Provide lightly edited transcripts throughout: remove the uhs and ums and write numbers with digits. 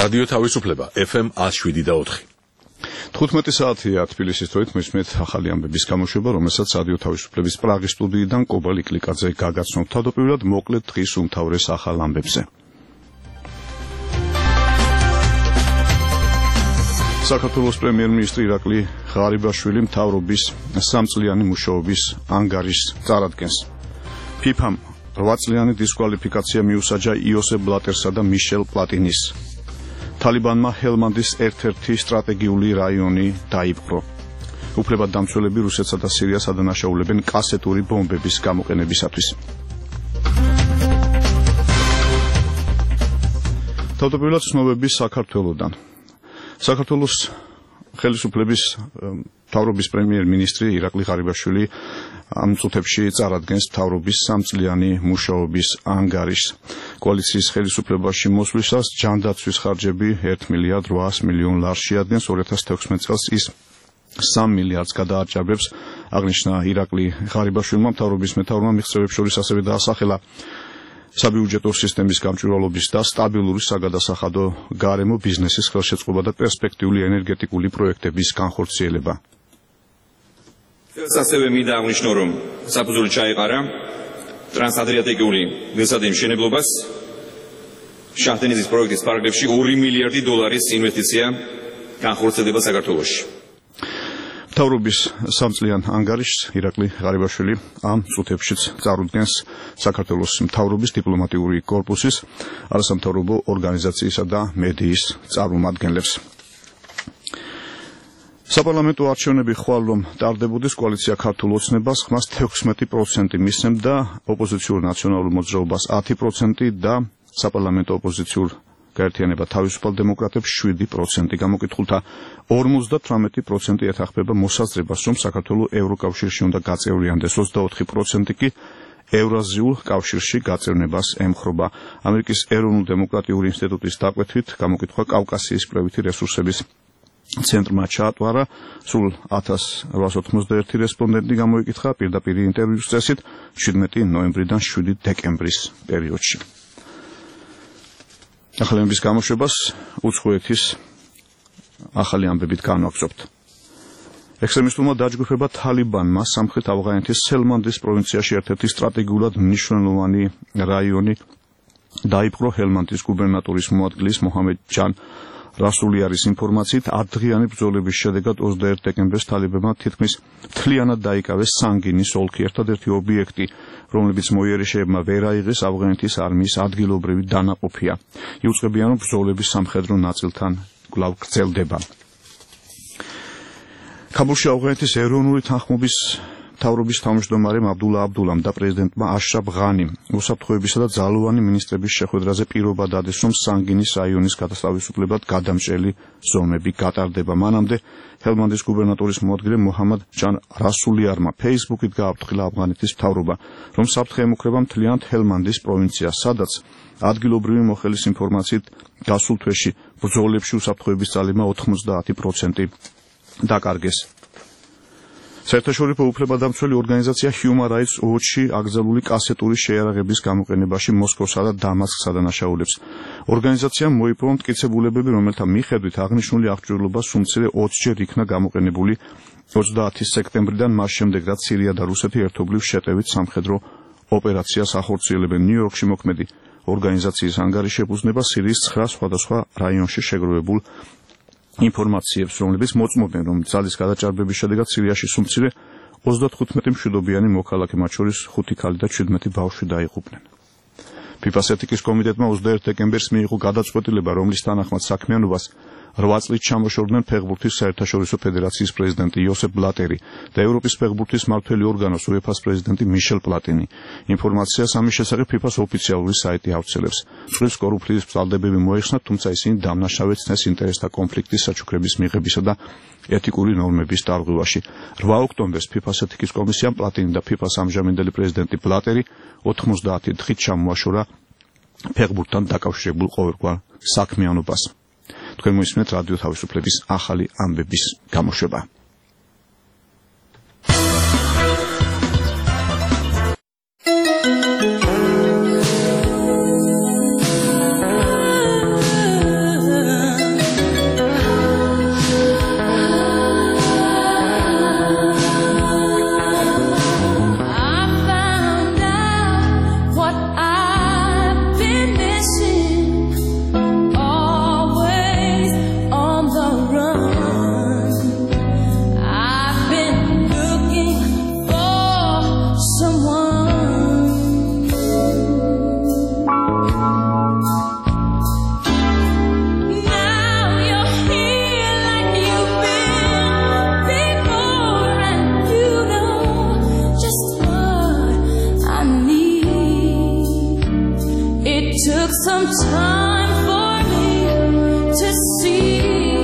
რადიო თავისუფლება FM 107.4. 15 საათია თბილისის დროით მისმენთ ახალი ამბების გამოშვება, რომელსაც რადიო თავისუფლების პრაღის სტუდიიდან კობალ იკლიკაძე გაგაცნობთ. თავდაპირველად მოკლედ დღის უმთავრეს ახალ ამბებზე. საქართველოს პრემიერ-მინისტრი ირაკლი ღარიბაშვილი მთავრობის 3 წლიანი მუშაობის ანგარიშს წარადგენს. FIFA-მ 8 წლიანი დისკვალიფიკაცია მიუსაჯა იოსებ ბლატერსა და მიშელ პლატინის. თალიბანმა ჰელმანდის ერთ-ერთი სტრატეგიული რაიონი დაიპყრო. უფლებადამცველები რუსეთსა და სირიას ადანაშაულებენ კასეტური ბომბების გამოყენებისათვის. თავდაპირველად ცნობები საქართველოდან. საქართველოს ხელისუფლების მთავრობის პრემიერ-მინისტრი ირაკლი ღარიბაშვილი ამ წუთებში წარადგენს მთავრობის 3 წლიანი მუშაობის ანგარიშს. კოალიციის ხელისუფლებაში მოსვლისას ჯანდაცვის ხარჯები 1 მილიარდ 800 მილიონ ლარს შეადგენს. 2016 წელს ის 3 მილიარდს გადააჭარბებს. აღნიშნა ირაკლი ღარიბაშვილმა. მთავრობის მეთაურმა მიღწევებს შორის ასევე დაასახელა საბიუჯეტო სისტემის გამჭვირვალობის და სტაბილური საგადასახადო გარემო, ბიზნესის ხელშეწყობა და პერსპექტიული ენერგეტიკული პროექტების განხორციელება. ასევე მინდა აღნიშნო, რომ საფუძველი ჩაეყარა ტრანსადრიატიკული გზადის მშენებლობას. შაჰდენიზის პროექტის პარალელში 2 მილიარდი დოლარის ინვესტიცია განხორციელდება საქართველოში. მთავრობის 3 წლიან ანგარიშს ირაკლი ღარიბაშვილი ამ წუთებშიც წარუდგენს საქართველოს მთავრობის დიპლომატიური კორპუსის, არასამთავრობო ორგანიზაციისა და მედიის წარმომადგენლებს. საპარლამენტო არჩევნები ხვალ რომ ტარდებოდეს, კოალიცია ქართულ ოცნებას ხმას 16% მისცემდა, ოპოზიციურ ნაციონალურ მოძრაობას 10% და საპარლამენტო ოპოზიციურ გაერთიანება თავისუფალ დემოკრატებს 7%. გამოკითხულთა 58% ეთანხმება მოსაზრებას, რომ საქართველო ევროკავშირში უნდა გაწევრიანდეს, 24% კი ევრაზიულ კავშირში გაწევრებას ემხრობა. ამერიკის ეროვნულ დემოკრატიული ინსტიტუტის დაკვეთით გამოკითხვა კავკასიის კვლევითი რესურსების ცენტრმა ჩაატვარა. სულ 1891 რესპონდენტი გამოიკითხა პირდაპირ ინტერვიუს წესით 17 ნოემბრიდან 7 დეკემბრის პერიოდში. ახალი ამბების გამოშვებას უცხოეთის ახალი ამბებით განვაგრძობთ. ექსტრემისტულმა დაჯგუფება თალიბანმა სამხრეთ ავღანეთის ჰელმანდის პროვინციაში ერთ-ერთი სტრატეგიულად მნიშვნელოვანი რაიონი დაიპყრო. ჰელმანდის გუბერნატორის მოადგილის მოჰამედ ჯან რასულიარის ინფორმაციით, ათდღიანი ბრძოლების შედეგად 21 დეკემბერს თალიბებმა თითქმის მთლიანად დაიკავეს სანგინის ოლქი, ერთადერთი ობიექტი, რომლებიც მოიერიშეებმა ვერ აიღეს ავღანეთის არმიის ადგილობრივი დანაყოფია. იუწყებიან, რომ ბრძოლების სამხედრო ნაწილთან კვლავ გრძელდება. ქაბულში ავღანეთის ეროვნული თანხმობის მთავრობის თავმჯდომარემ აბდულა აბდულამ და პრეზიდენტმა აშრაფ ღანიმ უსაფრთხოებისა და ძალოვანი მინისტრების შეხვედრაზე პირობა დადეს, რომ სანგინის რაიონის გადასტავისუფლებად გადამჭრელი ზომები გატარდება. მანამდე ჰელმანდის გუბერნატორის მოადგილე მოჰამედ ჯან რასულიარმა ფეისბუქით გააფრთხილა ავღანეთის მთავრობა, რომ საფრთხე ემუქრება მთლიანად ჰელმანდის პროვინციას, სადაც ადგილობრივი მოხელის ინფორმაციით გასულ თვეში ბრძოლებში უსაფრთხოების ძალებმა 90% დაკარგეს. საერთაშორისო უფლებადამცველი ორგანიზაცია Human Rights Watch-ი აკრძალული კასეტური შეიარაღების გამოყენებაში მოსკოვსა და დამასკს ადანაშაულებს. ორგანიზაციამ მოიპოვა მტკიცებულებები, რომელთა მიხედვით აღნიშნული აღჭურვილობა სულ მცირე 20 ჯერ იქნა გამოყენებული 30 სექტემბრიდან, მას შემდეგ, რაც სირია და რუსეთი ერთობლივ შეტევით სამხედრო ოპერაციას ახორციელებენ. ნიუ-იორკში მოქმედი ორგანიზაციის ანგარიში ეფუძნება სირიის 9 სხვადასხვა რაიონში შეგროვებულ ინფორმაციებს, რომლებიც მოწმობენ, რომ ძალის გადაჭარბების შედეგად სირიაში სულ მცირე 35 მშვიდობიანი მოქალაქე, მათ შორის 5 ქალი და 17 ბავშვი დაიღუპნენ. FIFA-ს ეთიკის კომიტეტმა 21 დეკემბერს მიიღო გადაწყვეტილება, რომლის თანახმად საქმიანობას 8 წლით ჩამოშორდნენ ფეხბურთის საერთაშორისო ფედერაციის პრეზიდენტი იოსებ ბლატერი და ევროპის ფეხბურთის მმართველი ორგანოს UEFA-ს პრეზიდენტი მიშელ პლატინი. ინფორმაციას ამის შესახებ FIFA-ს ოფიციალური საიტი ავრცელებს. წყლის კორუფციის ბრალდებები მოიხსნა, თუმცა ისინი დამნაშავედ ცნეს ინტერესთა კონფლიქტის საჩუქრების მიღებისა და ეთიკური ნორმების დარღვევაში. 8 ოქტომბერს FIFA-ს ეთიკის კომისიამ პლატინი და FIFA-ს ამჟამინდელი პრეზიდენტი ბლატერი 90 დღით ჩამოაშორა ფეხბურთთან დაკავშირებულ ყოველგვარ საქმიანობას. თქვენ მოისმენთ რადიო თავისუფლების ახალი ამბების გამოშვება. some time for me to see.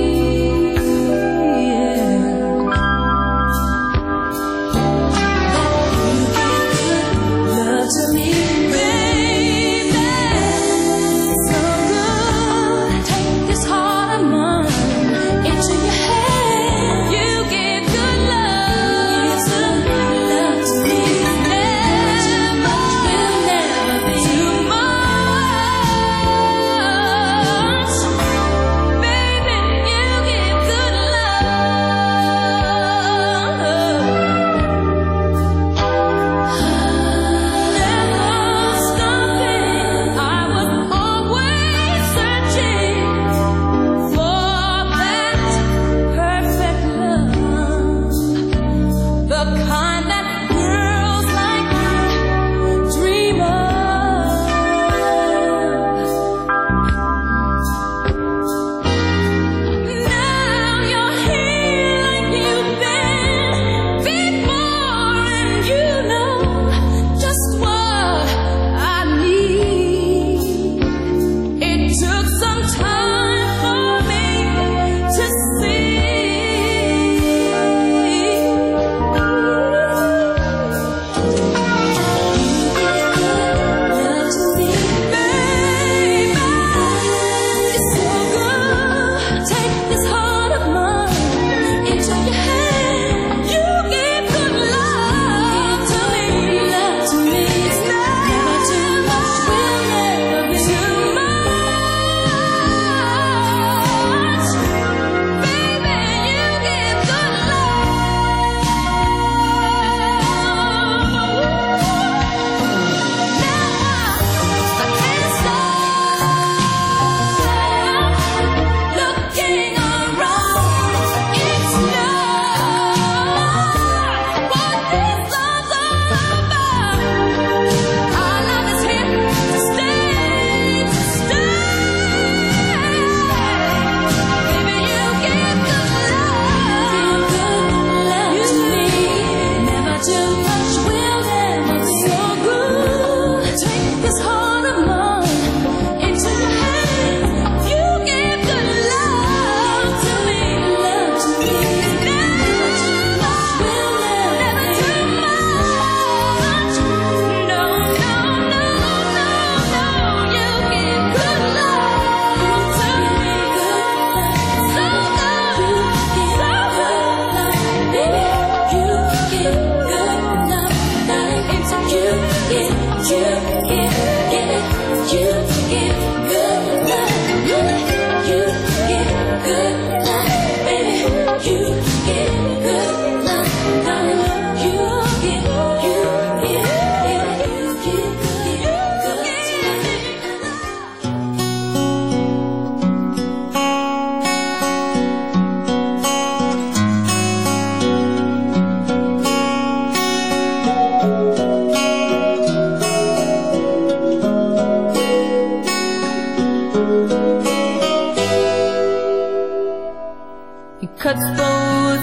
Cuts both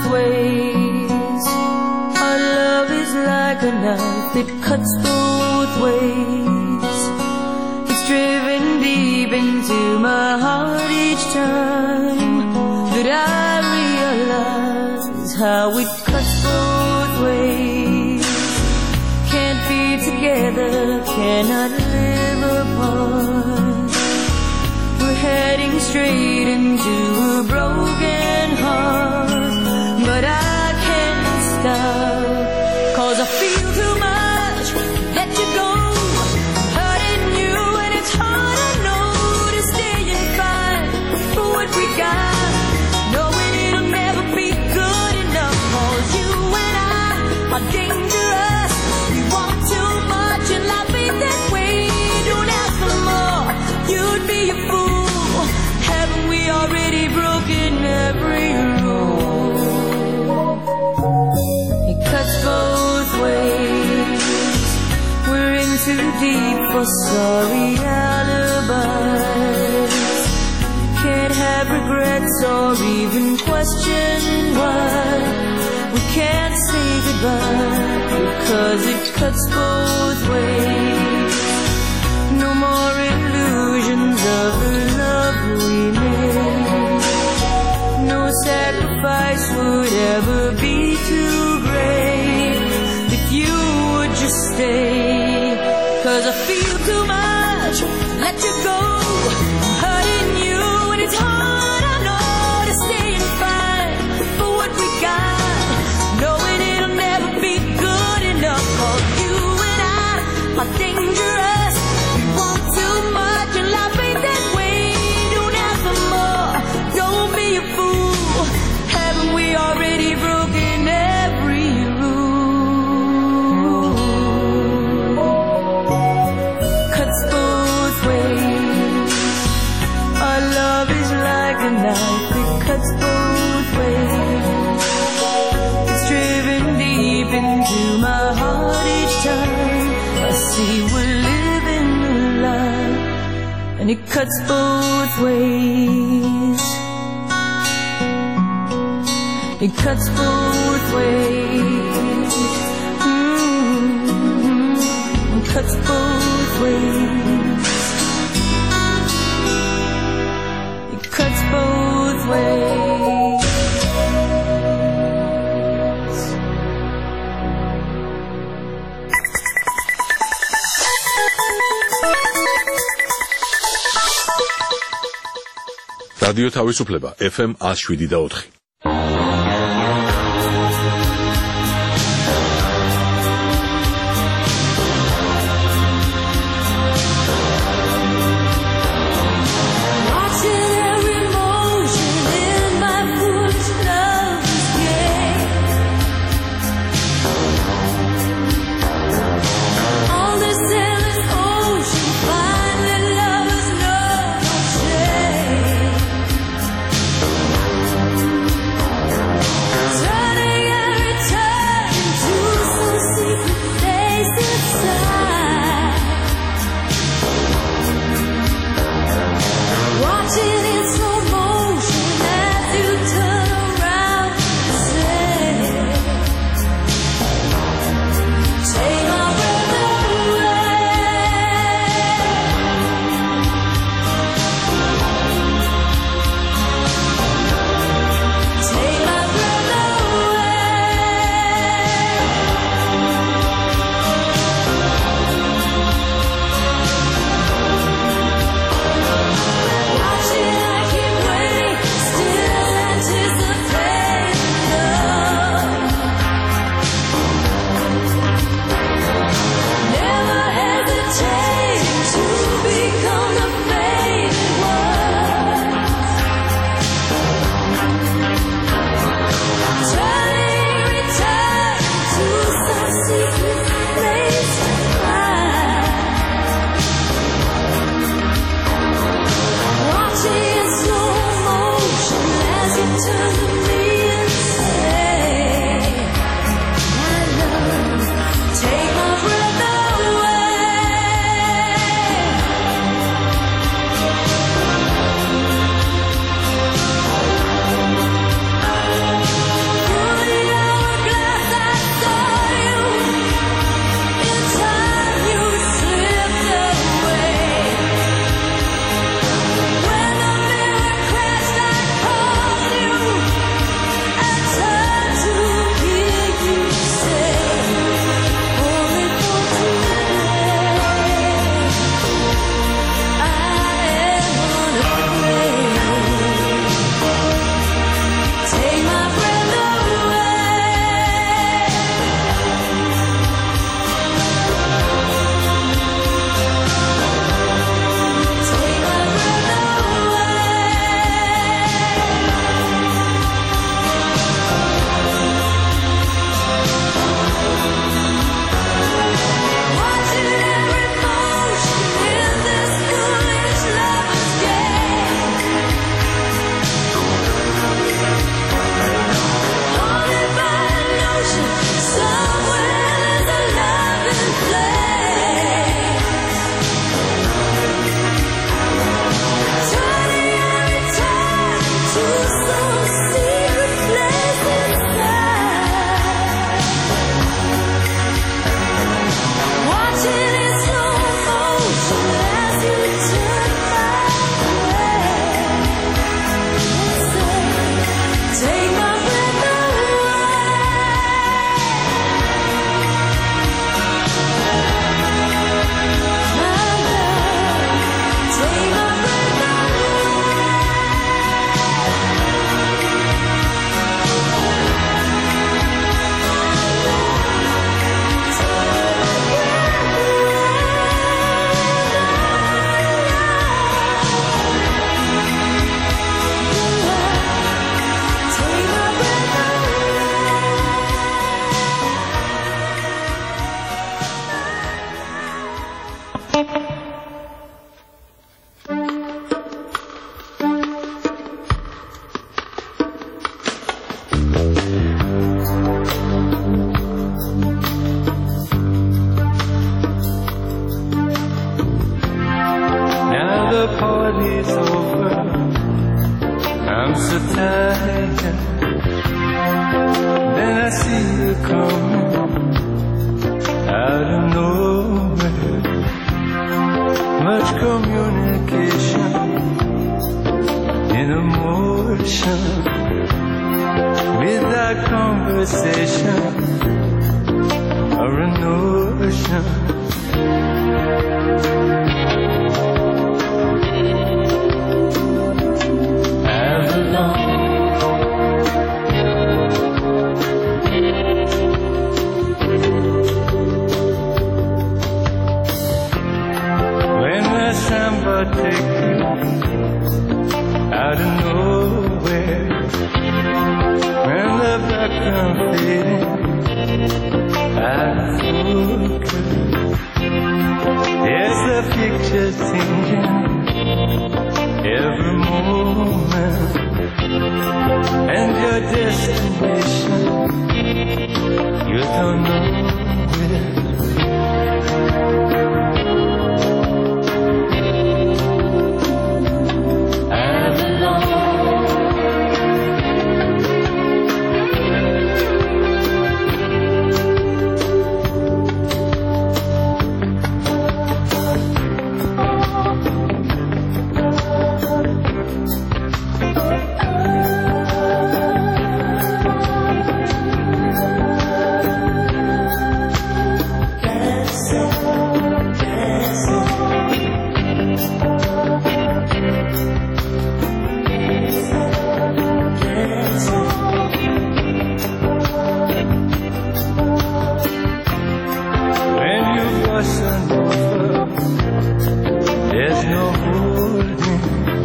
ways. Our love is like a knife, it cuts both ways. It's driven deep into my heart each time that I realize how it cuts both ways. Can't be together, cannot live apart. We're heading straight into a broken heart, but I can't stop, 'cause I feel too much to let you go, hurting you, and it's hard, I know, to stay and fight for what we got, knowing it'll never be good enough, 'cause you and I are dangerous. We want too much and life ain't that way. Don't ask for more, you'd be a fool. Haven't we already broken every rule? It cuts both ways. We're in too deep for sorry alibis. Can't have regrets or even question why we can't say goodbye, because it cuts both ways. No more illusions. 'cause I feel too much. Let you go, hurting you, and it's hard, I know, to stay and fight for what we got, knowing it'll never be good enough. 'Cause you and I are dangerous. We want too much, and life ain't that way. Don't ask for more, don't be a fool. Haven't we already broken every rule? Cuts both ways. Our love is like a knife, it cuts both ways. It's driven deep into my heart each time I see we're living a lie, and it cuts both ways. It cuts both ways. It cuts both ways. It cuts both ways. რადიო თავისუფლება FM 107.4. much communication in emotion without conversation or a notion. Take you out of nowhere when the background fading out of focus. There's the picture changing every moment, and your destination you don't know where. There's no holding.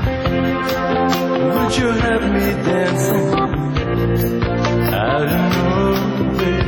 Would you have me dancing out of nowhere?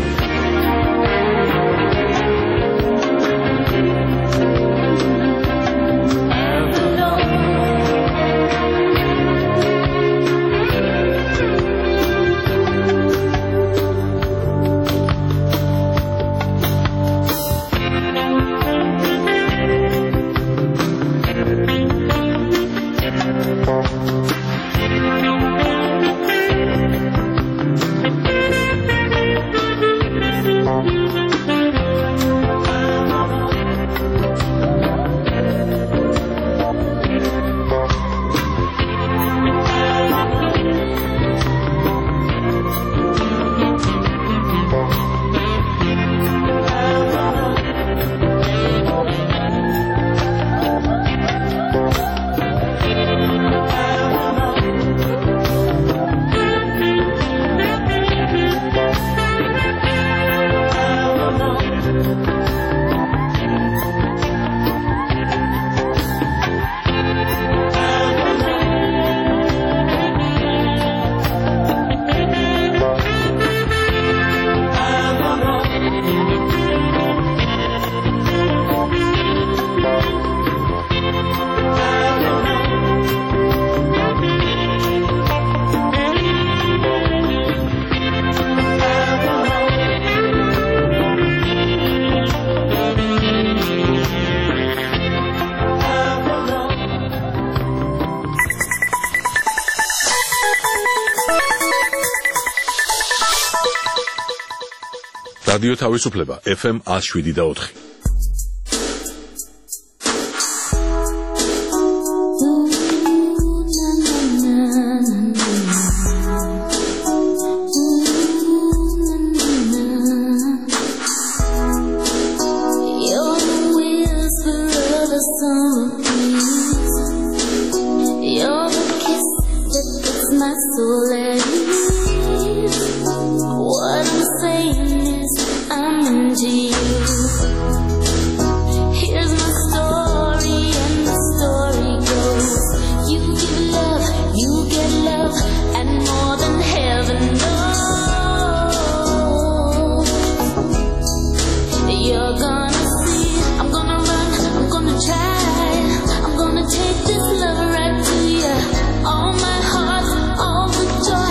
რადიო თავისუფლება FM 107.4. All my heart, all the joy.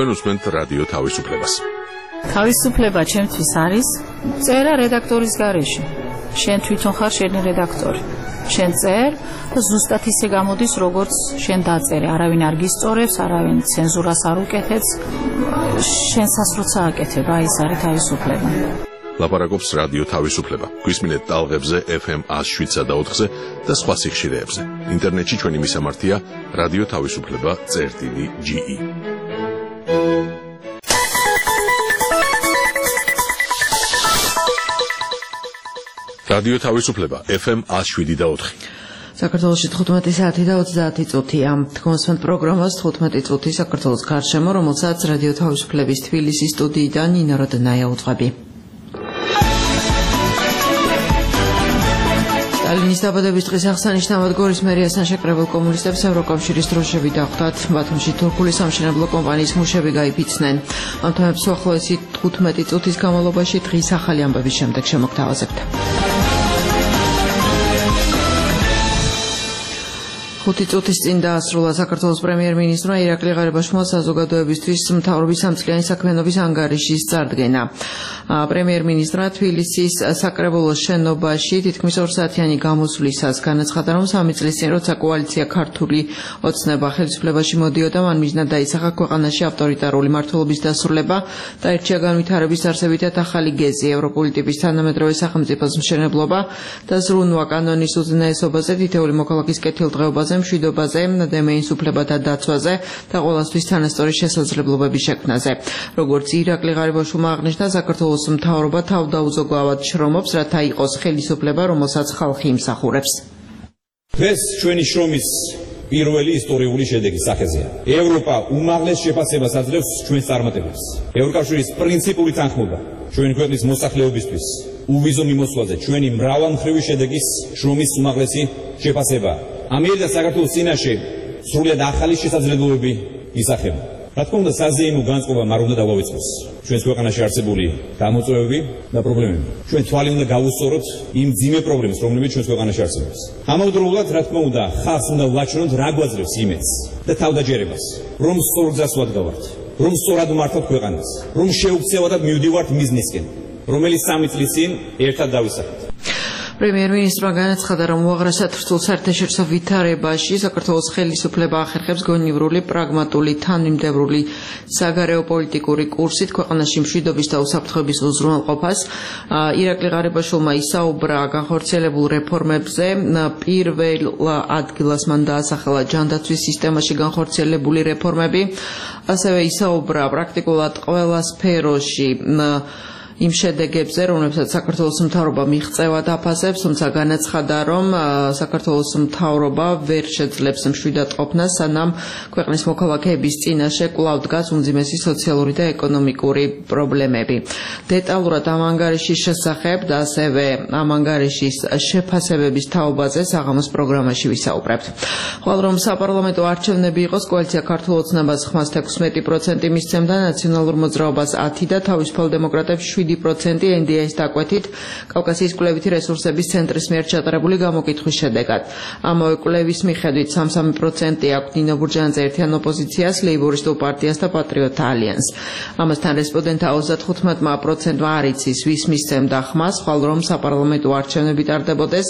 თქვენ უსმენთ რადიო თავისუფლებას. თავისუფლება ჩემთვის არის წერა რედაქტორის გარეშე. შენ თვითონ ხარ შენი რედაქტორი. შენ წერ და ზუსტად ისე გამოდის, როგორც შენ დაწერე. არავინ არ გისწორებს, არავინ ცენზურას არ უკეთებს. შენსაც როცა აკეთებ, აი ეს არის თავისუფლება. ლაპარაკობს რადიო თავისუფლება. გვისმინეთ ტალღებზე FM 107.4-ზე და სხვა სიხშირეებზე. ინტერნეტში ჩვენი მისამართია რადიო თავისუფლება.ge. რადიო თავისუფლება FM 107.4. საქართველოში 15 საათი და 30 წუთია. თქვენსმენთ პროგრამას 15 წუთი საქართველოს გარშემო, რომელსაც რადიო თავისუფლების თბილისის სტუდიიდან ნინა როდნაია უძღვები. სტალინის დაბადების დღის აღსანიშნავად გორის მერიასთან შეკრებილ კომუნისტებს ევროკავშირის დროშები დახვდათ. ბათუმში თურქული სამშენებლო კომპანიის მუშები გაიფიცნენ. ამ თემებს უახლოესი 15 წუთის განმავლობაში დღის ახალი ამბების შემდეგ შემოგთავაზებთ. 5 წუთის წინ დაასრულა საქართველოს პრემიერ-მინისტრმა ირაკლი ღარიბაშვილმა საზოგადოებისთვის მთავრობის სამწლიანი საქმიანობის ანგარიშის წარდგენა. პრემიერ-მინისტრმა თბილისის საკრებულოს შენობაში თითქმის 2 საათიანი გამოსვლისას განაცხადა, რომ 3 წლის წინ, როცა კოალიცია ქართული ოცნება ხელისუფლებაში მოდიოდა, მან მიზნად დაისახა ქვეყანაში ავტორიტარული მმართველობის დასრულება და ერთია განვითარების არსებითად ახალი გეზი, ევროპული ტიპის თანამედროვე სახელმწიფოს მშენებლობა და ზრუნვა კანონის უზენაესობაზე, თითოეული მოქალაქის კეთილდღეობაზე, მშვიდობაზე, დემეის უფლებათა დაცვაზე და ყველასთვის თანასწორი შესაძლებლობების შექმნაზე. როგორც ირაკლი ღარიბაშვილმა აღნიშნა, საქართველოს მთავრობა თავდაუზოგავად შრომობს, რათა იყოს ხელისუფლება, რომელსაც ხალხი იმსახურებს. დღეს ჩვენი შრომის პირველი ისტორიული შედეგის სახეზეა. ევროპა უმაღლეს შეფასებას აძლევს ჩვენს წარმატებებს. ევროკავშირის პრინციპული თანხმობა ჩვენი ქვეყნის მოსახლეობისთვის უვიზო მიმოსვლაზე ჩვენი მრავალმხრივი შედეგის შრომის უმაღლესი შეფასება. ამიერდა საქართველოს წინაშე სრულად ახალი შესაძლებლობები ისახება. რა თქმა უნდა, საზეიმო განწყობამ არ უნდა დავავიწყოს ჩვენს ქვეყანაში არსებული გამოწვევები და პრობლემები. ჩვენ თვალი უნდა გავუსწოროთ იმ ძიმე პრობლემებს, რომლებიც ჩვენს ქვეყანაში არსებობს. ამავდროულად, რა თქმა უნდა, ხალხს უნდა ვაჩვენოთ რა გვაძლევს იმედს და თავდაჯერებას, რომ სწორ გზას ვადგავართ, რომ სწორად ვმართავთ ქვეყანას, რომ შეუქცევადად მივდივართ მიზნისკენ, რომელიც 3 წლის წინ ერთად დავისახეთ. პრემიერ-მინისტრმა განაცხადა, რომ უაღრესად რთულ საერთაშორისო ვითარებაში საქართველოს ხელისუფლება ახერხებს გონივრული, პრაგმატული, თანმიმდევრული საგარეო პოლიტიკური კურსით ქვეყანაში მშვიდობის და უსაფრთხოების უზრუნველყოფას. ირაკლი ღარიბაშვილმა ისაუბრა განხორციელებულ რეფორმებზე. პირველ ადგილას მან დაასახელა ჯანდაცვის სისტემაში განხორციელებული რეფორმები. ასევე ისაუბრა პრაქტიკულად ყველა სფეროში იმ შედეგებზე, რომლებსაც საქართველოს მთავრობა მიღწევა დაფასებს, თუმცა განაცხადა, რომ საქართველოს მთავრობა ვერ შეძლებს მშვიდად ყოფნას, სანამ ქვეყნის მოქალაქეების წინაშე კვლავ დგას უმძიმესი სოციალური და ეკონომიკური პრობლემები. დეტალურად ამ ანგარიშის შესახებ და ასევე ამ ანგარიშის შეფასებების თაობაზე საღამოს პროგრამაში ვისაუბრებთ. ხვალ რომ საპარლამენტო არჩევნები იყოს, კოალიცია ქართულ ოცნებას ხმას 16% მისცემდა, ნაციონალურ მოძრაობას 10% და თავისუფალ დემოკრატებს 7%. NDI-ის დაკვეთით კავკასიის კვლევითი რესურსების ცენტრის მიერ ჩატარებული გამოკითხვის შედეგად. ამავე კვლევის მიხედვით 33% აქვს ნინო ბურჯანაძე ერთიან ოპოზიციას, ლეიბორისტულ პარტიას და პატრიოტთა ალიანსს. ამასთან რესპონდენტთა 35%-მა არ იცის, ვის მისცემდა ხმას, ხვალ რომ საპარლამენტო არჩევნები ტარდებოდეს,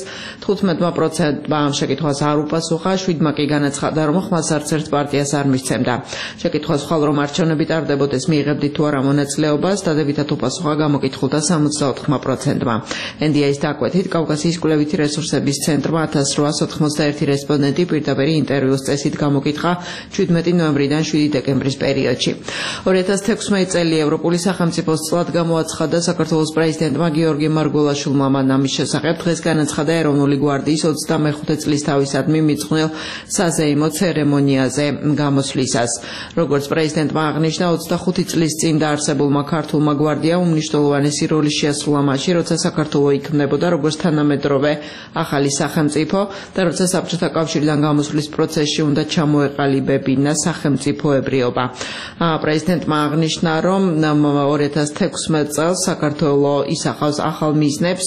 15%-მა ამ შეკითხვას არ უპასუხა, 7%-მა კი განაცხადა, რომ ხმას არც ერთ პარტიას არ მისცემდა. შეკითხვას ხვალ რომ არჩევნები ტარდებოდეს, მიიღებდით თუ არა მონაწილეობას, დადებითად უპასუხა გამოკითხულთა 64%-მა. NDI-ის დაკვეთით კავკასიის კვლევითი რესურსების ცენტრმა 1891 რესპონდენტი პირდაპირ ინტერვიუს წესით გამოკითხა 17 ნოემბრიდან 7 დეკემბრის პერიოდში. 2016 წელი ევროპული სახელმწიფოს წლად გამოაცხადა საქართველოს პრეზიდენტმა გიორგი მარგველაშვილმა. მან ამის შესახებ დღეს განაცხადა ეროვნული გვარდიის 25 წლის თავისადმი მიძღვნილ საზეიმო ცერემონიაზე გამოსვლისას. როგორც პრეზიდენტმა აღნიშნა, 25 წლის წინ დაარსებულმა ქართულმა გვარდიამ მნიშვნელოვანესი როლი შეასრულა მაშინ, როცა საქართველოს იქმნებოდა როგორც თანამედროვე ახალი სახელმწიფო და როცა საბჭოთა კავშირიდან გამოსვლის პროცესში უნდა ჩამოეყალიბებინა სახელმწიფოებრიობა. პრეზიდენტმა აღნიშნა, რომ 2016 წელს საქართველოს ისახავს ახალ მიზნებს,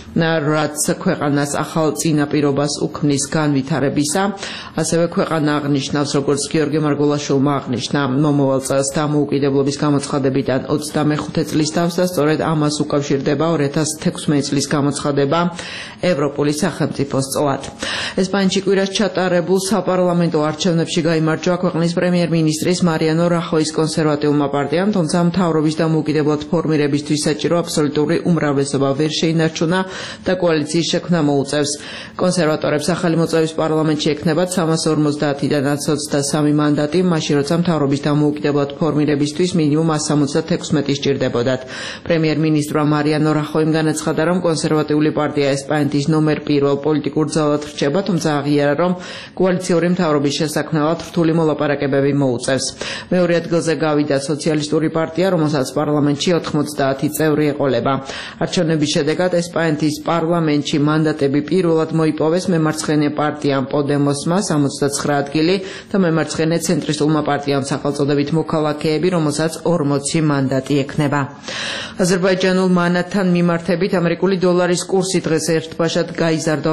რაც ქვეყანას ახალ წინაპირობას უქმნის განვითარებისა. ასევე ქვეყანა აღნიშნავს, როგორც გიორგი მარგულაშვილმა აღნიშნა, მომავალ წელს დამოუკიდებლობის გამოცხადებიდან 25 წლის თავს და სწორედ ამას უკავშირდება 2016 წლის გამოცხადება ევროპული სახელმწიფოს წლად. ესპანეთში კვირას ჩატარებულ საპარლამენტო არჩევნებში გაიმარჯვა ქვეყნის პრემიერ-მინისტრის მარიანო რახოის კონსერვატიულმა პარტიამ, თუმცა მთავრობის დამოუკიდებლად ფორმირებისთვის საჭირო აბსოლუტური უმრავლესობა ვერ შეინარჩუნა და კოალიციის შექმნა მოუწევს. კონსერვატორებს ახალი მოწვევის პარლამენტში ექნებათ 350-დან 123 მანდატი, მაშინ როცა მთავრობის დამოუკიდებლად ფორმირებისთვის მინიმუმ 176 სჭირდებოდათ. პრემიერ-მინისტრმა მარიანო რახოიმ განაცხადა, რომ კონსერვატიული პარტია ესპანეთის ნომერ პირველ პოლიტიკურ ძალად რჩება, თუმცა აღიარა, რომ კოალიციური მთავრობის შესაქმნელად რთული მოლაპარაკებები მოუწევს. მეორე ადგილზე გავიდა სოციალისტური პარტია, რომელსაც პარლამენტში 90 წევრი ეყოლება. არჩევნების შედეგად ესპანეთის პარლამენტში მანდატები პირველად მოიპოვეს მემარცხენე პარტიამ პოდემოსმა 69 ადგილი და მემარცხენე ცენტრისტულმა პარტიამ სახელწოდებით მოქალაქეები, რომელსაც 40 მანდატი ექნება. აზერბაიჯანულ მანათთან მიმართებით ამერიკული დოლარის კურსი დღეს ერთბაშად გაიზარდა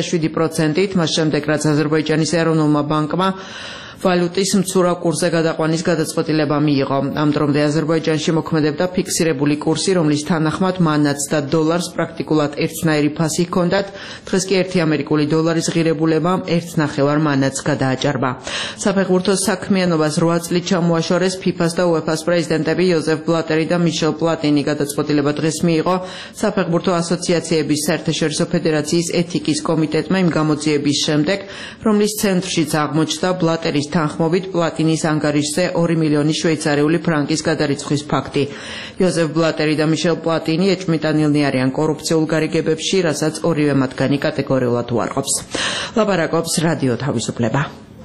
47%-ით, მას შემდეგ რაც აზერბაიჯანის ეროვნულმა ბანკმა ვალუტის მცურა კურსზე გადაყვანის გადაწყვეტილება მიიღო. ამ დრომდე აზერბაიჯანში მოქმედებდა ფიქსირებული კურსი, რომლის თანახმად მანატს და დოლარს პრაქტიკულად ერთნაირი ფასი ჰქონდათ. დღეს კი ერთი ამერიკული დოლარის ღირებულებამ 1.5 მანატს გადააჭარბა. საფეხბურთო საქმიანობას 8 წლით ჩამოაშორეს FIFA-ს და UEFA-ს პრეზიდენტები იოზეფ ბლატერი და მიშელ პლატინი. გადაწყვეტილება დღეს მიიღო საფეხბურთო ასოციაციების საერთაშორისო ფედერაციის ეთიკის კომიტეტმა იმ გამოძიების შემდეგ, რომლის ცენტრშიც აღმოჩნდა ბლატერის თანხმობით პლატინის ანგარიშზე 2 მილიონი შვეიცარიული ფრანკის გადარიცხვის ფაქტი. იოზეფ ბლატერი და მიშელ პლატინი ეჭვმიტანილნი არიან კორუფციულ გარიგებებში, რასაც ორივე მათგანი კატეგორიულად უარყოფს. ლაპარაკობს რადიო თავისუფლება.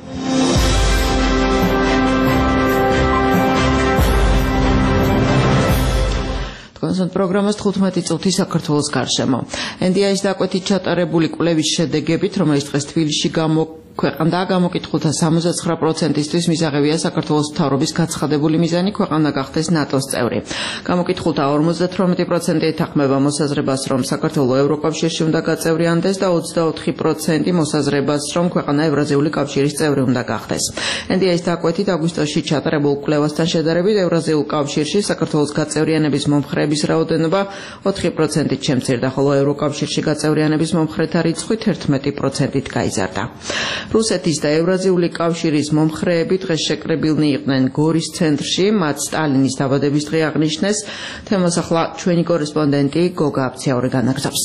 პროგრამას 15 წუთი საქართველოს გარშემო. NDI-ის დაკვეთით ჩატარებული კვლევის შედეგებით, რომელიც დღეს თბილისში ქვეყანდა გამოკითხულთა 79%-ისთვის მისაღებია საქართველოს მთავრობის გაცხადებული მიზანი ქვეყანა გახდეს ნატოს წევრი. გამოკითხულთა 58% ეთანხმება მოსაზრებას, რომ საქართველოს ევროკავშირში უნდა გაწევრიანდეს და 24% მოსაზრებას, რომ ქვეყანა ევრაზიული კავშირის წევრი უნდა გახდეს. NDI-ის დაკვეთით აგვისტოში ჩატარებულ კვლევასთან შედარებით ევრაზიულ კავშირში საქართველოს გაწევრიანების მომხრეების რაოდენობა 4%-ით შემცირდა, ხოლო ევროკავშირში გაწევრიანების მომხრეთა რიცხვი 11%-ით გაიზარდა. რუსეთის და ევრაზიული კავშირის მომხრეები დღეს შეკრებილნი იყვნენ გორის ცენტრში, მათ სტალინის დაბადების დღე აღნიშნეს. თემას ახლა ჩვენი კორესპონდენტი გოგა აფციაური განაგზავს.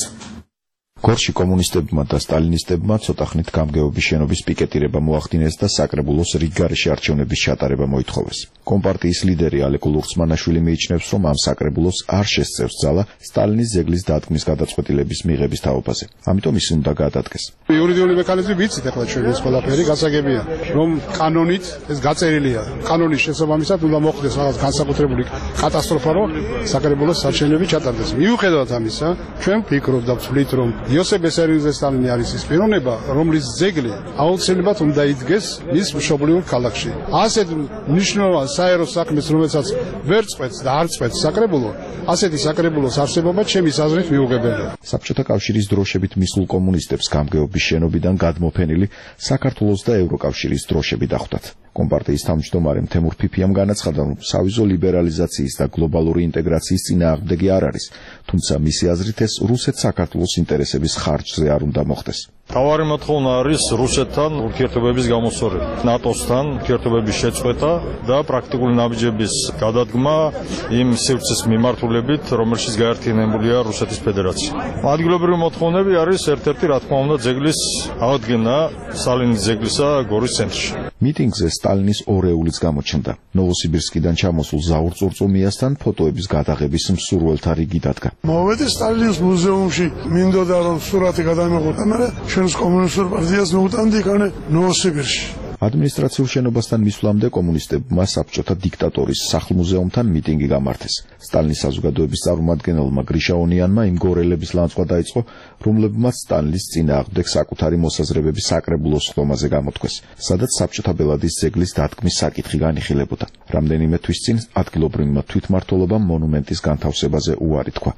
გორში კომუნისტებმა და სტალინისტებმა ცოტა ხნით გამგეობის შენობის პიკეტირება მოახდინეს და საკრებულოს რიგგარეშე არჩევნების ჩატარება მოითხოვეს. კომპარტიის ლიდერი ალეკო ლურცმანაშვილი მიიჩნევს, რომ ამ საკრებულოს არ შესწევს ძალა სტალინის ზეგლის დადგმის გადაწყვეტილების მიღების თაობაზე. ამიტომ ის უნდა გადადგეს. იურიდიული მექანიზმი ვიცით ახლა ჩვენ ეს ყველაფერი გასაგებია, რომ კანონით ეს გაწერილია. კანონის შესაბამისად უნდა მოხდეს რაღაც განსაკუთრებული კატასტროფა, რომ საკრებულოს არჩევნები ჩატარდეს. მიუხედავად ამისა, ჩვენ ვფიქრობ და ვთვლით, რომ იოსებ ბესარიოზე სტალინი არის ის პიროვნება, რომლის ზეგლი აუცილებლად უნდა იდგეს მის მშობლიურ ქალაქში. ასეთ მნიშვნელოვან საერო საქმეს, რომელსაც ვერ წყვეტს და არ წყვეტს საკრებულო, ასეთი საკრებულოს არსებობა ჩემის აზრით მიუღებელია. საბჭოთა კავშირის დროშებით მისულ კომუნისტებს გამგეობის შენობიდან გადმოფენილი საქართველოს და ევროკავშირის დროშები დახვდათ. კომპარტიის თავმჯდომარემ თემურ ფიფიამ განაცხადა, რომ სავიზო ლიბერალიზაციის და გლობალური ინტეგრაციის წინააღმდეგი არ არის, თუმცა მისი აზრით ეს რუსეთ საქართველოს ინტერესების ხარჯზე არ უნდა მოხდეს. თავარი მოთხოვნა არის რუსეთთან ურთიერთობების გამოსწორება, ნატოსთან ურთიერთობების შეწყვეტა და პრაქტიკული ნაბიჯების გადადგმა იმ სივრცის მიმართულებით, რომელშიც გაერთიანებულია რუსეთის ფედერაცია. ადგილობრივი მოთხოვნები არის ერთ-ერთი, რა თქმა უნდა, ძეგლის აღდგენა, სტალინის ძეგლისა გორის ცენტრში. მიტინგზე სტალინის ორეულიც გამოჩნდა. ნოვოსიბირსკიდან ჩამოსულ ზაურ წურწუმიასთან ფოტოების გადაღების მსურველთა რიგი დადგა. მოვედი სტალინის მუზეუმში, მინდოდა რომ სურათი გადამეღო და მე ჩვენს კომუნისტურ პარტიას მოვუტანდი იქანე ნოვოსიბირში. ადმინისტრაციულ შენობასთან მისვლამდე კომუნისტებმა საბჭოთა დიქტატორის სახლ-მუზეუმთან მიტინგი გამართეს. სტალინის საზოგადოების წარმომადგენელმა გრიშაონიანმა იმ გორელების ლანძღვა დაიწყო, რომლებმაც სტალინის წინააღმდეგ საკუთარი მოსაზრებების საკრებულოს ხდომაზე გამოთქვეს, სადაც საბჭოთა ბელადის ძეგლის დადგმის საკითხი განიხილებოდა. რამდენიმე თვის წინ ადგილობრივმა თვითმმართველობამ მონუმენტის განთავსებაზე უარი თქვა.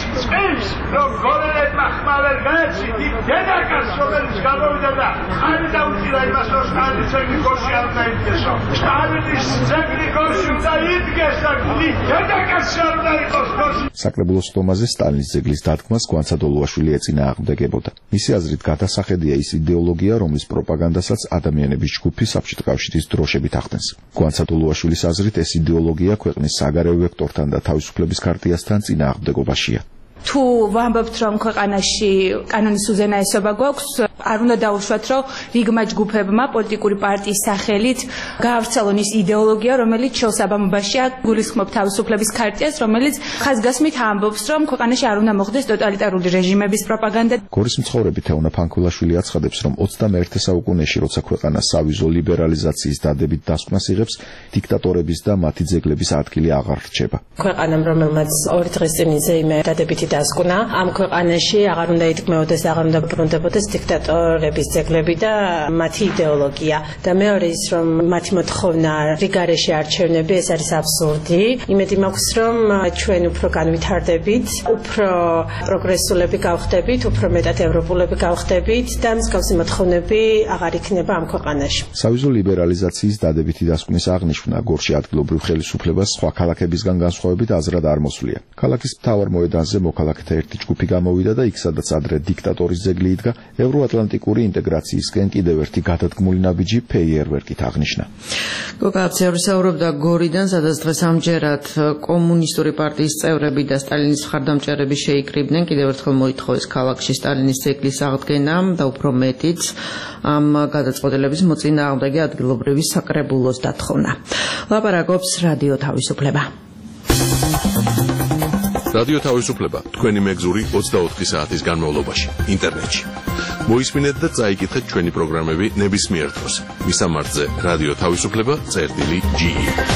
საკრებულოს ხდომაზე სტალინის ძეგლის დადგმას გვანცადოლუაშვილი ეწინააღმდეგებოდა. მისი აზრით გადასახედია ის იდეოლოგია, რომლის პროპაგანდასაც ადამიანების ჯგუფი საბჭოთა კავშირის დროშებით ახდენს. გვანცადოლუაშვილის აზრით ეს იდეოლოგია ქვეყნის საგარეო ვექტორთან და თავისუფლების ქარტიასთან წინააღმდეგობაშია. თუ ვამბობთ რომ ქვეყანაში კანონის უზენაესობა გვაქვს, არ უნდა დაუშვათ რომ რიგმა ჯგუფებმა პოლიტიკური პარტიის სახელით გაავრცელონ ის იდეოლოგია, რომელიც შელსაბამობაშია გულისხმობ თავისუფლების ქარტიას, რომელიც ხაზგასმით ამბობს რომ ქვეყანაში არ უნდა მოხდეს ტოტალიტარული რეჟიმების პროპაგანდა. გორის მცხოვრები თეონა ფანქულაშვილი აცხადებს, რომ 21 საუკუნეში, როცა ქვეყანა სავიზო ლიბერალიზაციის დადებით დასკვნას იღებს, დიქტატორების და მათი ძეგლების ადგილი აღარ რჩება. ქვეყანამ, რომელმაც 2 დღის წინ იმე დადებითი დასკვნა, ამ ქვეყანაში აღარ უნდა ითქმეოდეს, აღარ უნდა ბრუნდებოდეს დიქტატორების ძეგლები და მათი იდეოლოგია. და მეორე ის, რომ მათი მოთხოვნა რიგარეში არჩევნები, ეს არის აბსურდი. იმედი მაქვს, რომ ჩვენ უფრო განვითარდებით, უფრო პროგრესულები გავხდებით, უფრო მეტად ევროპულები გავხდებით და მსგავსი მოთხოვნები აღარ იქნება ამ ქვეყანაში. სავიზო ლიბერალიზაციის დადებითი დასკვნის აღნიშვნა გორში ადგილობრივ ხელისუფლებას სხვა ქალაქებისგან განსხვავებით აზრად არ მოსვლია. ქალაქის მთავარ მოედანზე მოქალაქეთა ერთი ჯგუფი გამოვიდა და იქ, სადაც ადრე დიქტატორის ძეგლი იდგა, ევროატლანტიკური ინტეგრაციისკენ კიდევ ერთი გადადგმული ნაბიჯი ფეიერვერკით აღნიშნა. გოგაცევრისაურობდა გორიდან, სადაც დღეს ამჯერად კომუნისტური პარტიის წევრები და სტალინის მხარდამჭერები შეიკრიბნენ, კიდევ ერთხელ მოითხოვეს ქალაქში სტალინის ძეგლის აღდგენა და უფრო მეტიც ამ გადაწყვეტილების მოწინააღმდეგე ადგილობრივი საკრებულოს დათხოვნა. ლაპარაკობს რადიო თავისუფლება. რადიო თავისუფლება თქვენი მეგზური 24 საათის განმავლობაში ინტერნეტში. მოისმინეთ და წაიკითხეთ ჩვენი პროგრამები ნებისმიერ დროს. მისამართზე რადიო თავისუფლება.ge.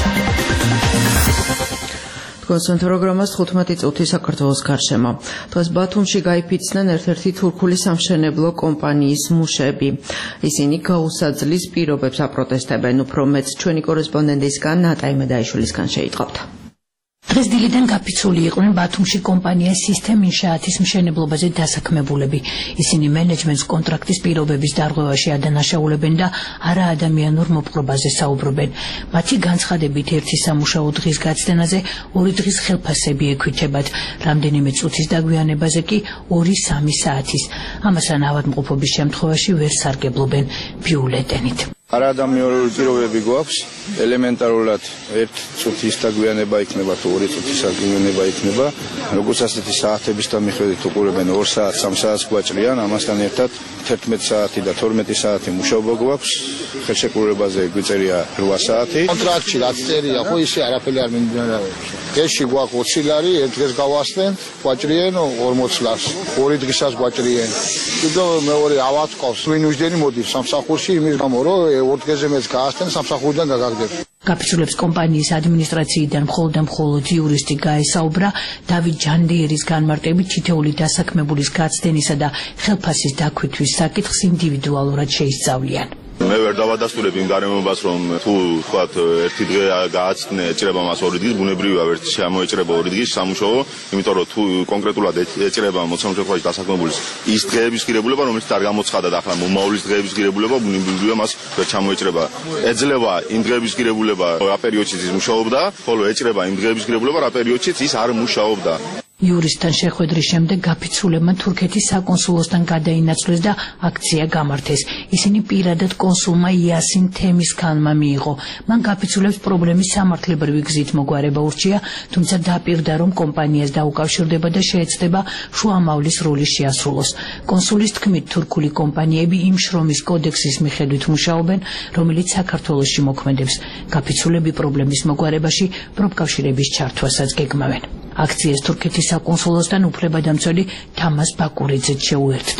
კონსერტ პროგრამას 15 წუთი საქართველოს გარშემო. დღეს ბათუმში გაიფიცნენ ერთ-ერთი თურქული სამშენებლო კომპანიის მუშები. ისინი გაუსაძლის პირობებს აპროტესტებენ. უფრო მეც ჩვენი კორესპონდენტისგან ნატა იმედაიშვილისგან შეიტყობთ. დღეს დილიდან გაფიცული იყვნენ ბათუმში კომპანია სისტემ ინშაათის მშენებლობაზე დასაქმებულები. ისინი მენეჯმენტს კონტრაქტის პირობების დარღვევაში ადანაშაულებენ და არა ადამიანურ მოპყრობაზე საუბრობენ. მათი განცხადებით ერთი სამუშაო დღის გაცდენაზე 2 დღის ხელფასები ექვითებათ. რამდენიმე წუთის დაგვიანებაზე კი 2-3 საათის. ამასთან ავადმყოფობის შემთხვევაში ვერ სარგებლობენ ბიულეტენით. არა ადამიანური პირობები გვაქვს, ელემენტარულად 1 წუთის დაგვიანება იქნება თუ 2 წუთის დაგვიანება იქნება. როგორც ასეთი საათების და მიხედვით უყურებენ 2 საათს, 3 საათს გვაჭრიან, ამასთან ერთად 11 საათი და 12 საათი მუშაობა გვაქვს. ხელშეკრულებაზე გვიწერია 8 საათი. კონტრაქტში რაც წერია, ხო ისე არაფერი არ მიმდინარეობს. ეში გვაქვს 20 ლარი, ერთ დღეს გავასწრენ, გვაჭრიან 40 ლარს, 2 დღესაც გვაჭრიან. კიდევ მეორე ავატყავს, ვინ უჯდენი მოდის სამსახურში იმის გამო, რომ 2 დღეზე მეც გაასწრენ, სამსახურიდან გაგაგდებ. გაფიცულებს კომპანიის ადმინისტრაციიდან მხოლოდ იურისტი გაესაუბრა დავით ჯანდიერის განმარტებით თითოეული დასაქმებულის გაცდენისა და ხელფასის დაქვითხვის საკითხს ინდივიდუალურად შეისწავლიან. მე ვერ დავადასტურებ იმ გარემოებას, რომ თუ თქვათ ერთი დღე გააცხნე ეჭრება მას 2 დღის, ბუნებრივია ვერ შემოეჭრება 2 დღის სამუშაო, იმიტომ რომ თუ კონკრეტულად ეჭრება მოცემულ შემთხვევაში დასაქმებულის ის დღეების ღირებულება, რომელიც არ გამოცხადა და ახლა მომავლის დღეების ღირებულება, ბუნებრივია მას ვერ ჩამოეჭრება. ეძლევა იმ დღეების ღირებულება, რა პერიოდშიც ის მუშაობდა, ხოლო ეჭრება იმ დღეების ღირებულება, რა პერიოდშიც ის არ მუშაობდა. იურისტთან შეხვედრის შემდეგ გაფიცულებმა თურქეთის საკონსულოსთან გადაინაცვლეს და აქცია გამართეს. ისინი პირადად კონსულმა იასინ თემისქანმა მიიღო. მან გაფიცულებს პრობლემის სამართლებრივი გზით მოგვარება ურჩია, თუმცა დაპირდა, რომ კომპანიას დაუკავშირდება და შეეცდება შუამავლის როლის შეასრულოს. კონსულის თქმით, თურქული კომპანიები იმ შრომის კოდექსის მიხედვით მუშაობენ, რომელიც საქართველოში მოქმედებს. გაფიცულები პრობლემის მოგვარებაში პროფკავშირების ჩართვასაც გეგმავენ. აქციას თურქეთის საკონსულოსთან უფლებადამცველი თამას ბაკურიძეც შეუერთდა.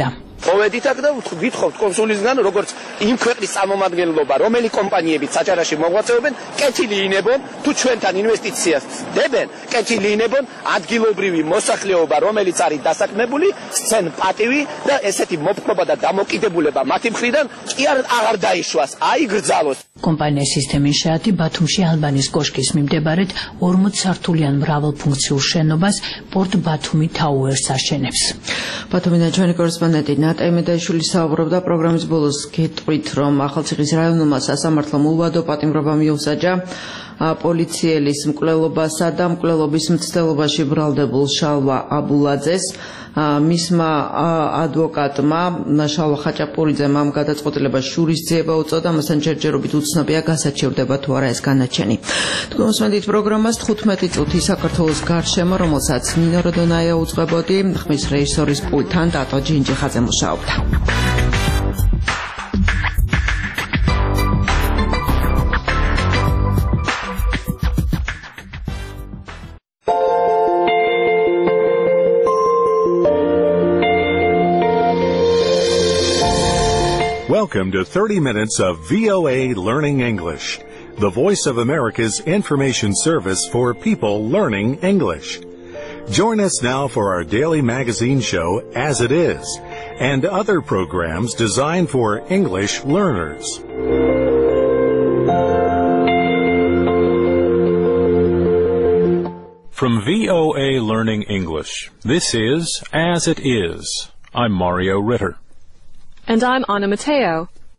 მოვედით აქ და ვითხოვთ კონსულისგან, როგორც იმ ქვეყნის წარმომადგენლობა, რომელი კომპანიები საჭარაში მოღვაწეობენ, კეთილი ინებონ, თუ ჩვენთან ინვესტიციას დებენ, კეთილი ინებონ ადგილობრივი მოსახლეობა, რომელიც არის დასაქმებული, სცენ პატივი და ესეთი მოფქრობა და დამოკიდებულება მათი მხრიდან კი აღარ დაიშვას, აიგრძალოს. კომპანია სისტემის შეათი ბათუმში ალბანის კოშკის მიმდებარედ 40 სართულიან მრავალფუნქციურ შენობას პორტ ბათუმი თაუერს აშენებს. ბათუმიდან ჩვენი კორესპონდენტი ნატა იმედაიშვილი საუბრობდა პროგრამის ბოლოს გეტყვით, რომ ახალციხის რაიონულმა სასამართლომ ულვადო პატიმრობა მიუსაჯა პოლიციელის მკვლელობასა და მკვლელობის მცდელობაში ბრალდებულ შალვა აბულაძეს. მისმა ადვოკატმა შალვა ხაჭაპურიძემ ამ გადაწყვეტილებას შურისძიება უწოდა, მასთან ჯერჯერობით უცნობია გასაჩივრდება თუ არა ეს განაჩენი. თქვენსმენდით პროგრამას 15 წუთი საქართველოს გარშემო, რომელსაც ნინო როდონაია უძღვებოდი, ხმის რეჟისორის პულტთან დატო ჯინჯიხაძე მუშაობდა. Welcome to 30 minutes of VOA Learning English, the Voice of America's information service for people learning English. Join us now for our daily magazine show, As It Is, and other programs designed for English learners. From VOA Learning English, this is As It Is. I'm Mario Ritter. And I'm Anna Mateo.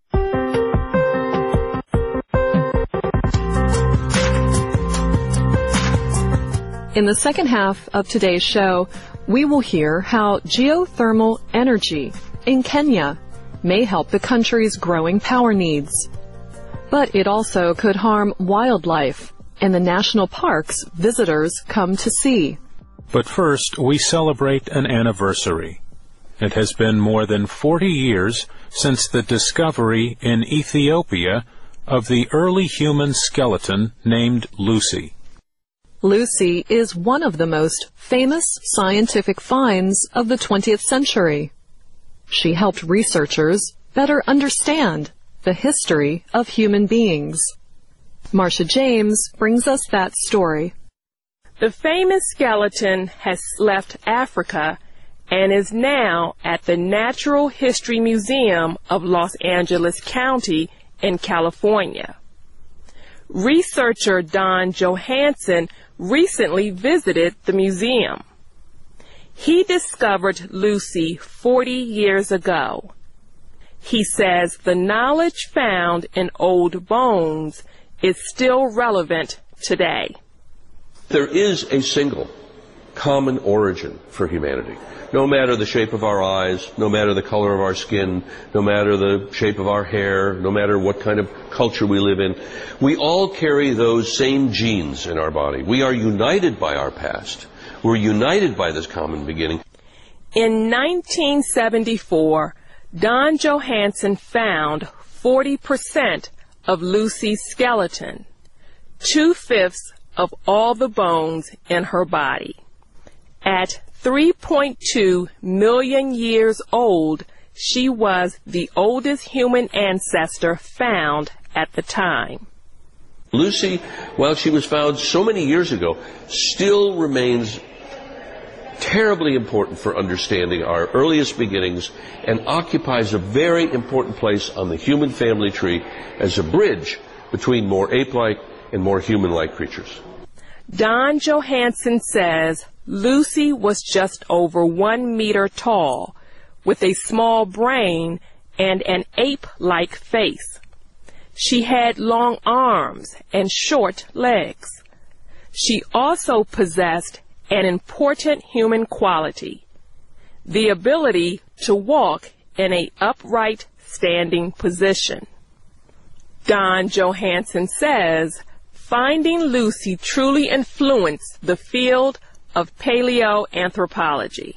In the second half of today's show, we will hear how geothermal energy in Kenya may help the country's growing power needs. But it also could harm wildlife in the national parks visitors come to see. But first, we celebrate an anniversary. It has been more than 40 years since the discovery in Ethiopia of the early human skeleton named Lucy. Lucy is one of the most famous scientific finds of the 20th century. She helped researchers better understand the history of human beings. Marcia James brings us that story. The famous skeleton has left Africa and is now at the Natural History Museum of Los Angeles County in California. Researcher Don Johanson recently visited the museum. He discovered Lucy 40 years ago. He says the knowledge found in old bones is still relevant today. There is a single common origin for humanity. No matter the shape of our eyes, no matter the color of our skin, no matter the shape of our hair, no matter what kind of culture we live in, we all carry those same genes in our body. We are united by our past. We're united by this common beginning. In 1974, Don Johanson found 40% of Lucy's skeleton, 2/5 of all the bones in her body. At 3.2 million years old, she was the oldest human ancestor found at the time. Lucy, while she was found so many years ago, still remains terribly important for understanding our earliest beginnings and occupies a very important place on the human family tree as a bridge between more ape-like and more human-like creatures. Don Johanson says Lucy was just over 1 meter tall, with a small brain and an ape-like face. She had long arms and short legs. She also possessed an important human quality, the ability to walk in an upright standing position. Don Johanson says finding Lucy truly influenced the field of paleoanthropology.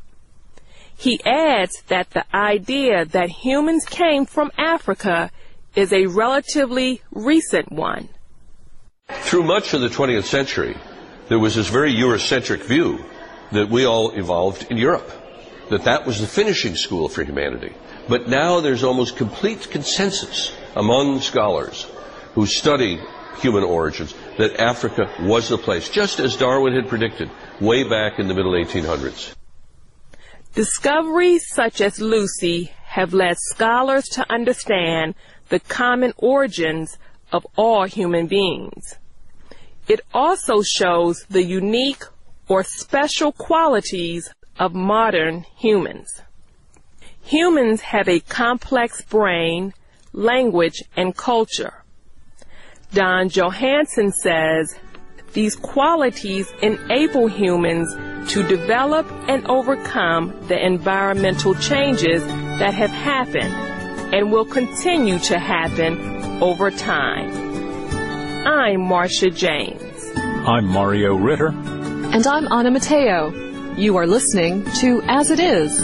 He adds that the idea that humans came from Africa is a relatively recent one. Through much of the 20th century, there was this very Eurocentric view that we all evolved in Europe. that was the finishing school for humanity. But now there's almost complete consensus among scholars who study human origins that Africa was the place, just as Darwin had predicted way back in the middle 1800s. Discoveries such as Lucy have led scholars to understand the common origins of all human beings. It also shows the unique or special qualities of modern humans. Humans have a complex brain, language, and culture. Don Johanson says these qualities enable humans to develop and overcome the environmental changes that have happened and will continue to happen over time. I'm Marcia James. I'm Mario Ritter. And I'm Anna Mateo. You are listening to As It Is.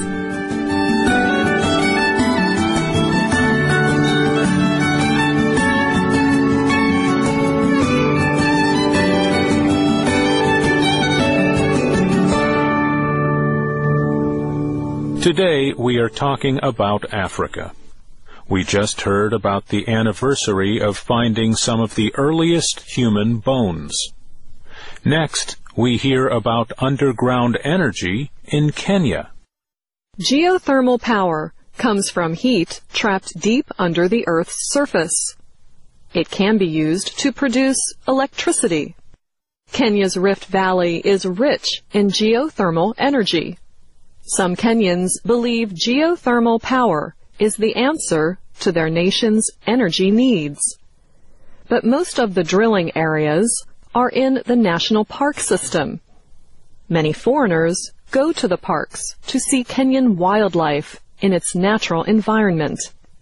Today we are talking about Africa. We just heard about the anniversary of finding some of the earliest human bones. Next, we hear about underground energy in Kenya. Geothermal power comes from heat trapped deep under the Earth's surface. It can be used to produce electricity. Kenya's Rift Valley is rich in geothermal energy. Some Kenyans believe geothermal power is the answer to their nation's energy needs. But most of the drilling areas are in the national park system. Many foreigners go to the parks to see Kenyan wildlife in its natural environment.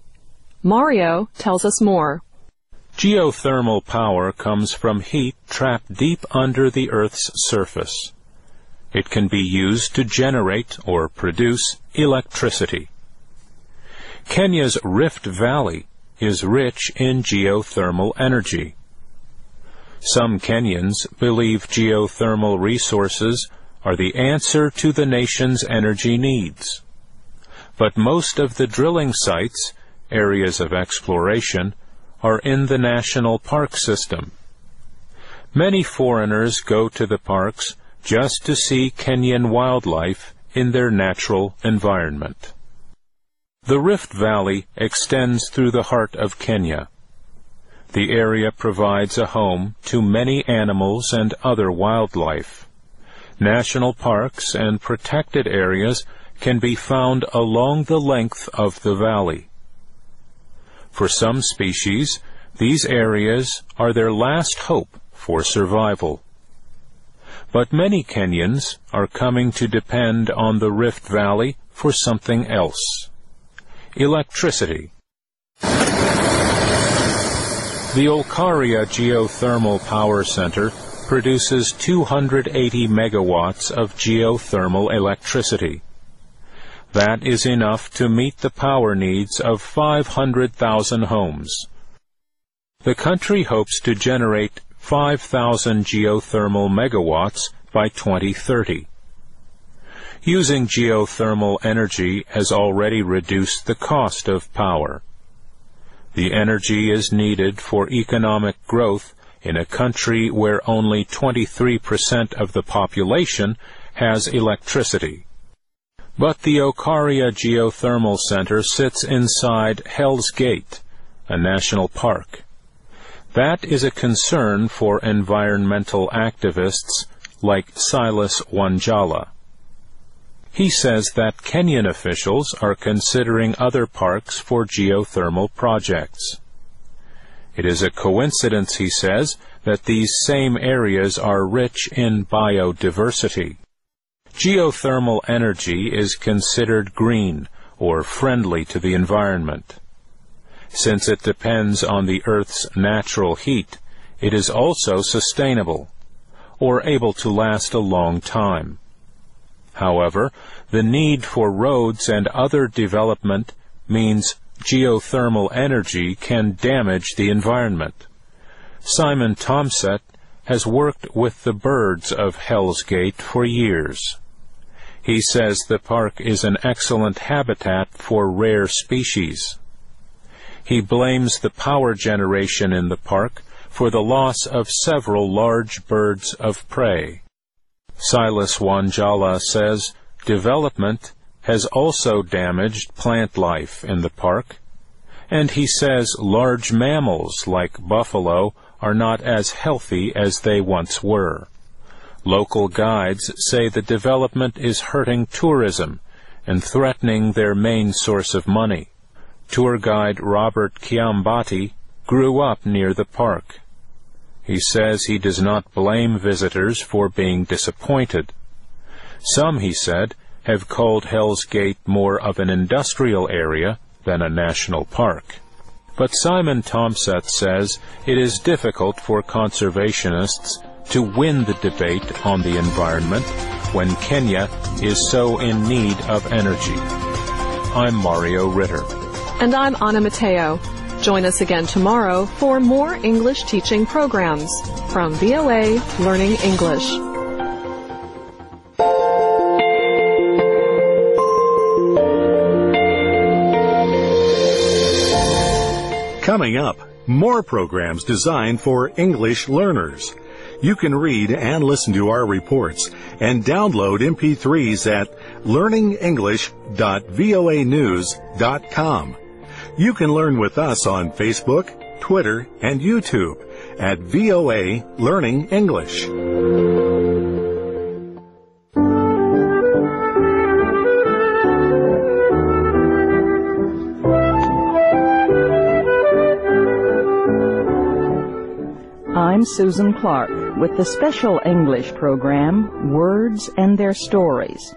Mario tells us more. Geothermal power comes from heat trapped deep under the Earth's surface. It can be used to generate or produce electricity. Kenya's Rift Valley is rich in geothermal energy. Some Kenyans believe geothermal resources are the answer to the nation's energy needs. But most of the drilling sites, areas of exploration, are in the national park system. Many foreigners go to the parks just to see Kenyan wildlife in their natural environment. The Rift Valley extends through the heart of Kenya. The area provides a home to many animals and other wildlife. National parks and protected areas can be found along the length of the valley. For some species, these areas are their last hope for survival. But many Kenyans are coming to depend on the Rift Valley for something else: electricity. The Olkaria Geothermal Power Center produces 280 megawatts of geothermal electricity. That is enough to meet the power needs of 500,000 homes. The country hopes to generate 5,000 geothermal megawatts by 2030. Using geothermal energy has already reduced the cost of power. The energy is needed for economic growth in a country where only 23% of the population has electricity. But the Olkaria Geothermal Center sits inside Hell's Gate, a national park. That is a concern for environmental activists like Silas Wanjala. He says that Kenyan officials are considering other parks for geothermal projects. It is a coincidence, he says, that these same areas are rich in biodiversity. Geothermal energy is considered green or friendly to the environment. Since it depends on the Earth's natural heat, it is also sustainable, or able to last a long time. However, the need for roads and other development means geothermal energy can damage the environment. Simon Tomset has worked with the birds of Hell's Gate for years. He says the park is an excellent habitat for rare species. He blames the power generation in the park for the loss of several large birds of prey. Silas Wanjala says development has also damaged plant life in the park, and he says large mammals like buffalo are not as healthy as they once were. Local guides say the development is hurting tourism and threatening their main source of money. Tour guide Robert Kiambati grew up near the park. He says he does not blame visitors for being disappointed. Some, he said, have called Hell's Gate more of an industrial area than a national park. But Simon Tomseth says it is difficult for conservationists to win the debate on the environment when Kenya is so in need of energy. I'm Mario Ritter. And I'm Anna Mateo. Join us again tomorrow for more English teaching programs from VOA Learning English. Coming up, more programs designed for English learners. You can read and listen to our reports and download MP3s at learningenglish.voanews.com. You can learn with us on Facebook, Twitter, and YouTube at VOA Learning English. I'm Susan Clark with the special English program, Words and Their Stories.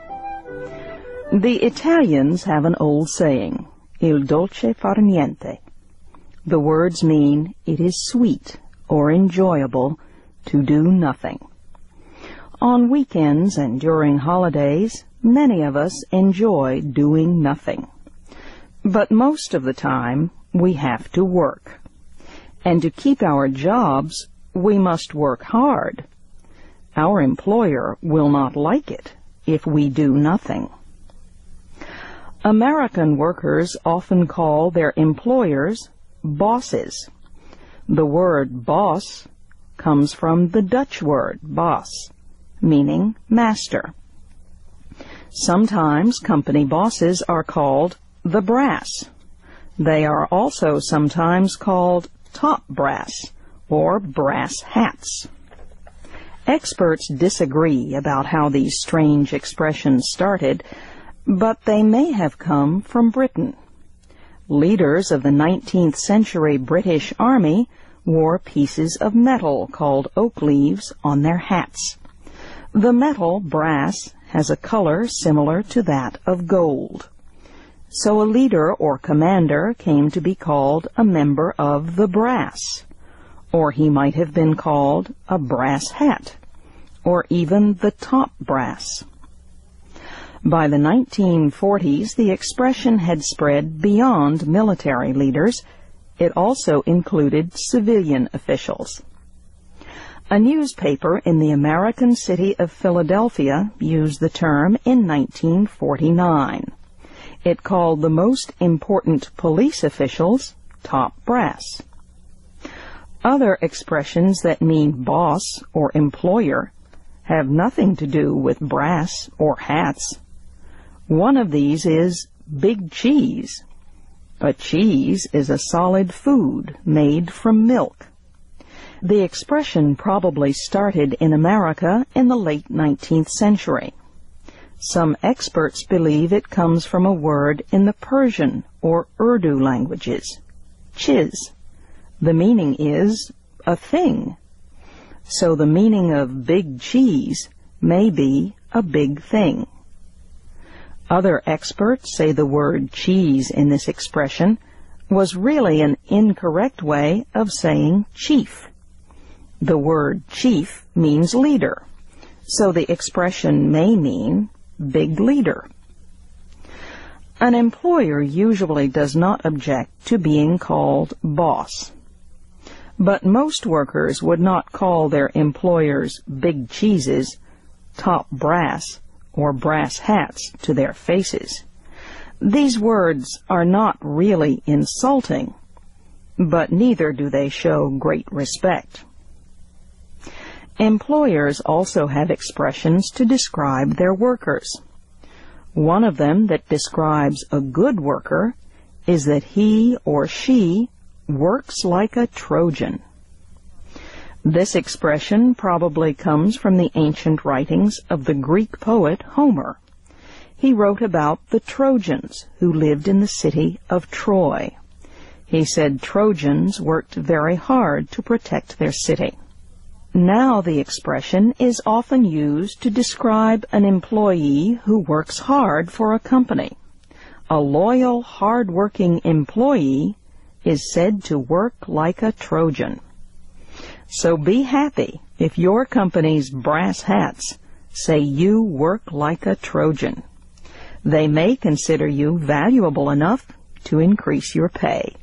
The Italians have an old saying, il dolce far niente. The words mean it is sweet or enjoyable to do nothing. On weekends and during holidays, many of us enjoy doing nothing. But most of the time, we have to work. And to keep our jobs, we must work hard. Our employer will not like it if we do nothing. American workers often call their employers bosses. The word boss comes from the Dutch word baas, meaning master. Sometimes company bosses are called the brass. They are also sometimes called top brass or brass hats. Experts disagree about how these strange expressions started, but they may have come from Britain. Leaders of the 19th century British Army wore pieces of metal called oak leaves on their hats. The metal, brass, has a color similar to that of gold. So a leader or commander came to be called a member of the brass, or he might have been called a brass hat, or even the top brass. By the 1940s, the expression had spread beyond military leaders. It also included civilian officials. A newspaper in the American city of Philadelphia used the term in 1949. It called the most important police officials top brass. Other expressions that mean boss or employer have nothing to do with brass or hats. One of these is big cheese. A cheese is a solid food made from milk. The expression probably started in America in the late 19th century. Some experts believe it comes from a word in the Persian or Urdu languages, chiz. The meaning is a thing. So the meaning of big cheese may be a big thing. Other experts say the word cheese in this expression was really an incorrect way of saying chief. The word chief means leader, so the expression may mean big leader. An employer usually does not object to being called boss. But most workers would not call their employers big cheeses, top brass, or brass hats to their faces. These words are not really insulting, but neither do they show great respect. Employers also have expressions to describe their workers. One of them that describes a good worker is that he or she works like a Trojan. This expression probably comes from the ancient writings of the Greek poet Homer. He wrote about the Trojans who lived in the city of Troy. He said Trojans worked very hard to protect their city. Now the expression is often used to describe an employee who works hard for a company. A loyal, hard-working employee is said to work like a Trojan. So be happy if your company's brass hats say you work like a Trojan. They may consider you valuable enough to increase your pay.